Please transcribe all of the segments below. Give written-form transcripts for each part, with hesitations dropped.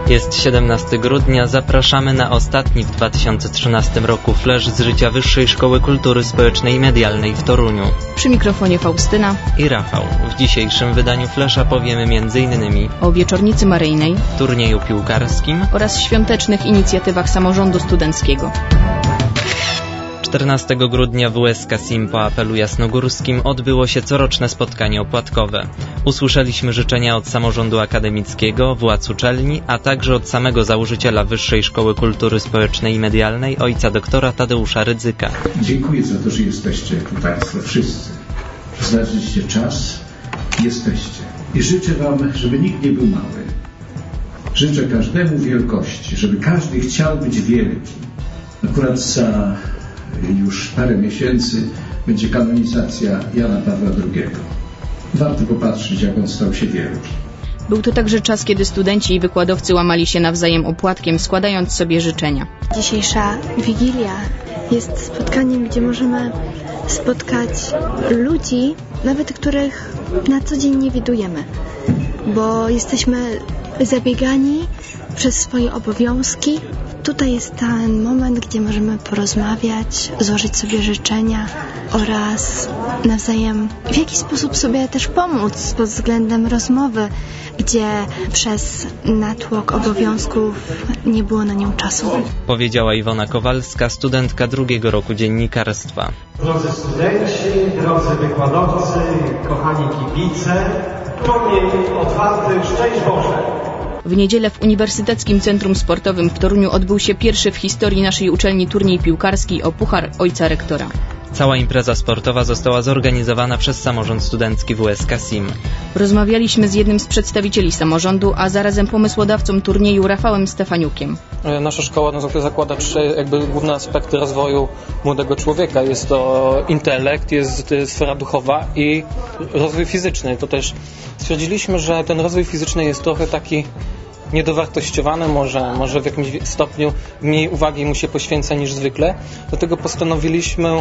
Jest 17 grudnia, zapraszamy na ostatni w 2013 roku flesz z życia Wyższej Szkoły Kultury Społecznej i Medialnej w Toruniu. Przy mikrofonie Faustyna i Rafał. W dzisiejszym wydaniu flesza powiemy m.in. o Wieczornicy Maryjnej, turnieju piłkarskim oraz świątecznych inicjatywach samorządu studenckiego. 14 grudnia w WSK SIM po apelu jasnogórskim odbyło się coroczne spotkanie opłatkowe. Usłyszeliśmy życzenia od samorządu akademickiego, władz uczelni, a także od samego założyciela Wyższej Szkoły Kultury Społecznej i Medialnej, ojca doktora Tadeusza Rydzyka. Dziękuję za to, że jesteście tu Państwo wszyscy. Znaleźliście czas, jesteście. I życzę Wam, żeby nikt nie był mały. Życzę każdemu wielkości, żeby każdy chciał być wielki. Akurat za już parę miesięcy będzie kanonizacja Jana Pawła II. Warto popatrzeć, jak on stał się wielki. Był to także czas, kiedy studenci i wykładowcy łamali się nawzajem opłatkiem, składając sobie życzenia. Dzisiejsza Wigilia jest spotkaniem, gdzie możemy spotkać ludzi, nawet których na co dzień nie widujemy, bo jesteśmy zabiegani przez swoje obowiązki. Tutaj jest ten moment, gdzie możemy porozmawiać, złożyć sobie życzenia oraz nawzajem w jakiś sposób sobie też pomóc pod względem rozmowy, gdzie przez natłok obowiązków nie było na nią czasu. Powiedziała Iwona Kowalska, studentka drugiego roku dziennikarstwa. Drodzy studenci, drodzy wykładowcy, kochani kibice, turniej otwarty, szczęść Boże! W niedzielę w Uniwersyteckim Centrum Sportowym w Toruniu odbył się pierwszy w historii naszej uczelni turniej piłkarski o Puchar Ojca Rektora. Cała impreza sportowa została zorganizowana przez samorząd studencki WSK SIM. Rozmawialiśmy z jednym z przedstawicieli samorządu, a zarazem pomysłodawcą turnieju Rafałem Stefaniukiem. Nasza szkoła zakłada trzy główne aspekty rozwoju młodego człowieka. Jest to intelekt, jest sfera duchowa i rozwój fizyczny. To też stwierdziliśmy, że ten rozwój fizyczny jest trochę taki niedowartościowany, może w jakimś stopniu mniej uwagi mu się poświęca niż zwykle. Dlatego postanowiliśmy,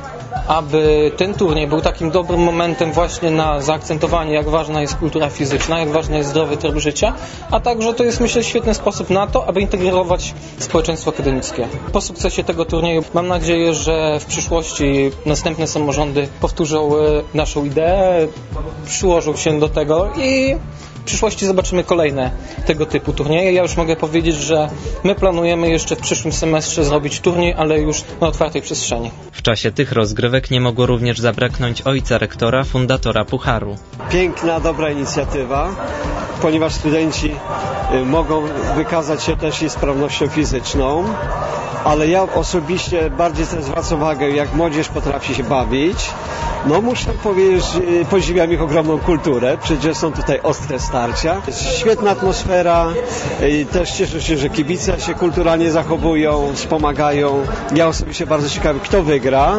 aby ten turniej był takim dobrym momentem właśnie na zaakcentowanie, jak ważna jest kultura fizyczna, jak ważny jest zdrowy tryb życia, a także to jest, myślę, świetny sposób na to, aby integrować społeczeństwo akademickie. Po sukcesie tego turnieju mam nadzieję, że w przyszłości następne samorządy powtórzą naszą ideę, przyłożą się do tego i w przyszłości zobaczymy kolejne tego typu turnieje. Ja już mogę powiedzieć, że my planujemy jeszcze w przyszłym semestrze zrobić turniej, ale już na otwartej przestrzeni. W czasie tych rozgrywek nie mogło również zabraknąć ojca rektora, fundatora Pucharu. Piękna, dobra inicjatywa, ponieważ studenci mogą wykazać się też i sprawnością fizyczną, ale ja osobiście bardziej też zwracam uwagę, jak młodzież potrafi się bawić. No muszę powiedzieć, podziwiam ich ogromną kulturę, przecież są tutaj ostre starcia. Jest świetna atmosfera i też cieszę się, że kibice się kulturalnie zachowują, wspomagają. Ja osobiście bardzo ciekawy, kto wygra.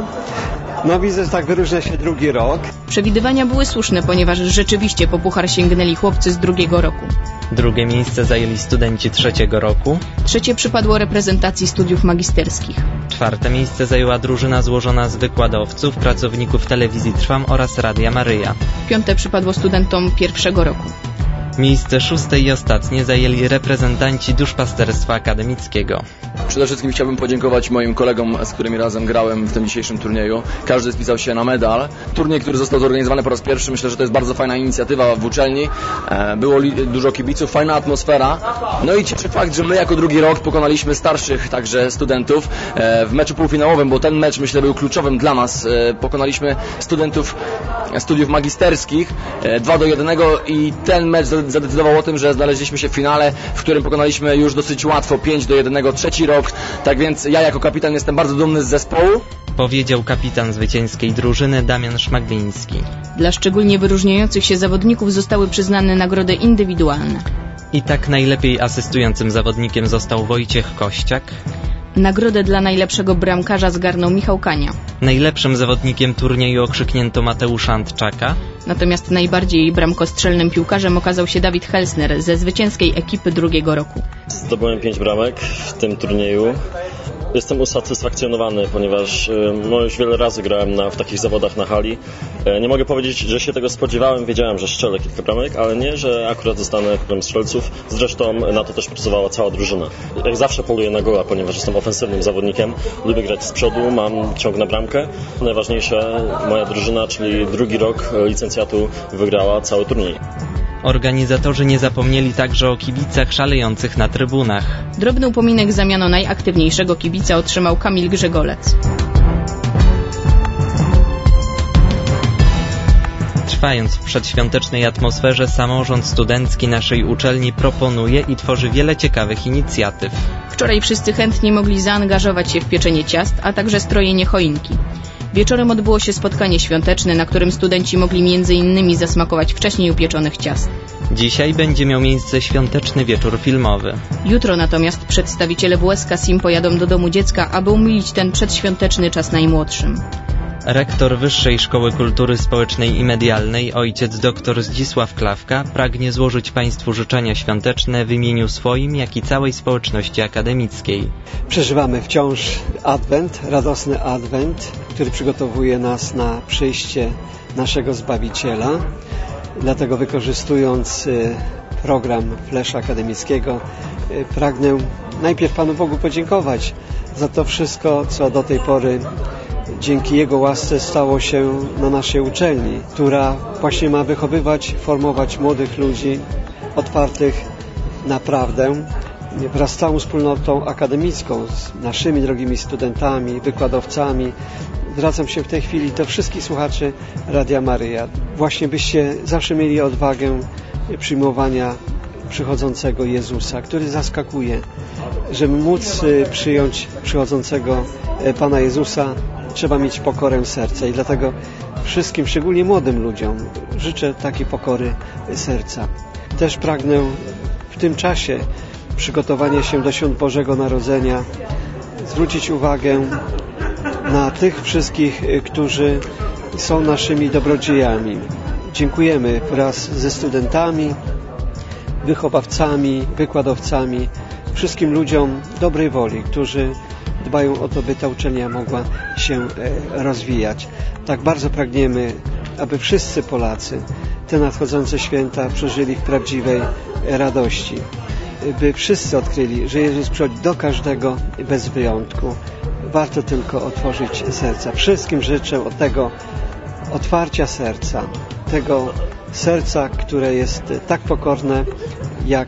No widzę, że tak wyróżnia się drugi rok. Przewidywania były słuszne, ponieważ rzeczywiście po puchar sięgnęli chłopcy z drugiego roku. Drugie miejsce zajęli studenci trzeciego roku. Trzecie przypadło reprezentacji studiów magisterskich. Czwarte miejsce zajęła drużyna złożona z wykładowców, pracowników telewizji Trwam oraz Radia Maryja. Piąte przypadło studentom pierwszego roku. Miejsce szóste i ostatnie zajęli reprezentanci duszpasterstwa akademickiego. Przede wszystkim chciałbym podziękować moim kolegom, z którymi razem grałem w tym dzisiejszym turnieju. Każdy spisał się na medal. Turniej, który został zorganizowany po raz pierwszy, myślę, że to jest bardzo fajna inicjatywa w uczelni. Było dużo kibiców, fajna atmosfera. No i cieszy fakt, że my jako drugi rok pokonaliśmy starszych także studentów w meczu półfinałowym, bo ten mecz, myślę, był kluczowym dla nas. Pokonaliśmy studentów studiów magisterskich 2-1 i ten mecz zadecydował o tym, że znaleźliśmy się w finale, w którym pokonaliśmy już dosyć łatwo 5-1 trzeci rok. Tak więc ja jako kapitan jestem bardzo dumny z zespołu. Powiedział kapitan zwycięskiej drużyny Damian Szmagliński. Dla szczególnie wyróżniających się zawodników zostały przyznane nagrody indywidualne. I tak najlepiej asystującym zawodnikiem został Wojciech Kościak. Nagrodę dla najlepszego bramkarza zgarnął Michał Kania. Najlepszym zawodnikiem turnieju okrzyknięto Mateusza Antczaka. Natomiast najbardziej bramkostrzelnym piłkarzem okazał się Dawid Helsner ze zwycięskiej ekipy drugiego roku. Zdobyłem 5 bramek w tym turnieju. Jestem usatysfakcjonowany, ponieważ już wiele razy grałem w takich zawodach na hali. Nie mogę powiedzieć, że się tego spodziewałem, wiedziałem, że strzelę kilka bramek, ale nie, że akurat zostanę królem strzelców. Zresztą na to też pracowała cała drużyna. Jak zawsze poluję na gola, ponieważ jestem ofensywnym zawodnikiem. Lubię grać z przodu, mam ciąg na bramkę. Najważniejsze, moja drużyna, czyli drugi rok licencjatu, wygrała cały turniej. Organizatorzy nie zapomnieli także o kibicach szalejących na trybunach. Drobny upominek za miano najaktywniejszego kibica otrzymał Kamil Grzegolec. Trwając w przedświątecznej atmosferze, samorząd studencki naszej uczelni proponuje i tworzy wiele ciekawych inicjatyw. Wczoraj wszyscy chętni mogli zaangażować się w pieczenie ciast, a także strojenie choinki. Wieczorem odbyło się spotkanie świąteczne, na którym studenci mogli m.in. zasmakować wcześniej upieczonych ciast. Dzisiaj będzie miał miejsce świąteczny wieczór filmowy. Jutro natomiast przedstawiciele WSK SIM pojadą do domu dziecka, aby umilić ten przedświąteczny czas najmłodszym. Rektor Wyższej Szkoły Kultury Społecznej i Medialnej, ojciec dr Zdzisław Klawka, pragnie złożyć Państwu życzenia świąteczne w imieniu swoim, jak i całej społeczności akademickiej. Przeżywamy wciąż Adwent, radosny Adwent, który przygotowuje nas na przyjście naszego Zbawiciela. Dlatego wykorzystując program Flesza Akademickiego, pragnę najpierw Panu Bogu podziękować za to wszystko, co do tej pory dzięki Jego łasce stało się na naszej uczelni, która właśnie ma wychowywać, formować młodych ludzi otwartych na prawdę wraz z całą wspólnotą akademicką, z naszymi drogimi studentami, wykładowcami. Zwracam się w tej chwili do wszystkich słuchaczy Radia Maryja. Właśnie byście zawsze mieli odwagę przyjmowania przychodzącego Jezusa, który zaskakuje. Żeby móc przyjąć przychodzącego Pana Jezusa, trzeba mieć pokorę serca i dlatego wszystkim, szczególnie młodym ludziom, życzę takiej pokory serca. Też pragnę w tym czasie przygotowania się do świąt Bożego Narodzenia zwrócić uwagę na tych wszystkich, którzy są naszymi dobrodziejami. Dziękujemy wraz ze studentami, wychowawcami, wykładowcami, wszystkim ludziom dobrej woli, którzy dbają o to, by ta uczelnia mogła się rozwijać. Tak bardzo pragniemy, aby wszyscy Polacy te nadchodzące święta przeżyli w prawdziwej radości. By wszyscy odkryli, że Jezus przychodzi do każdego bez wyjątku. Warto tylko otworzyć serca. Wszystkim życzę od tego otwarcia serca, tego serca, które jest tak pokorne, jak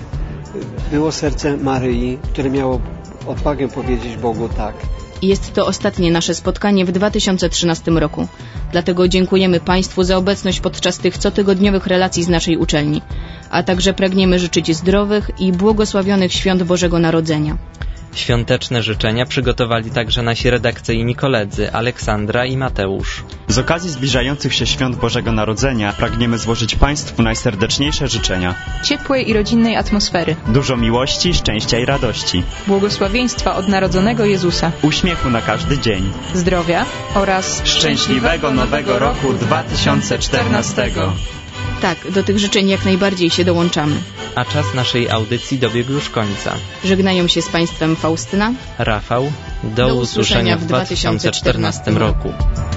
było serce Maryi, które miało odwagę powiedzieć Bogu tak. Jest to ostatnie nasze spotkanie w 2013 roku. Dlatego dziękujemy Państwu za obecność podczas tych cotygodniowych relacji z naszej uczelni, a także pragniemy życzyć zdrowych i błogosławionych świąt Bożego Narodzenia. Świąteczne życzenia przygotowali także nasi redakcyjni koledzy Aleksandra i Mateusz. Z okazji zbliżających się świąt Bożego Narodzenia pragniemy złożyć Państwu najserdeczniejsze życzenia. Ciepłej i rodzinnej atmosfery. Dużo miłości, szczęścia i radości. Błogosławieństwa od narodzonego Jezusa. Uśmiechu na każdy dzień. Zdrowia oraz szczęśliwego nowego roku 2014. Tak, do tych życzeń jak najbardziej się dołączamy. A czas naszej audycji dobiegł już końca. Żegnają się z Państwem Faustyna, Rafał. Do usłyszenia w 2014 roku.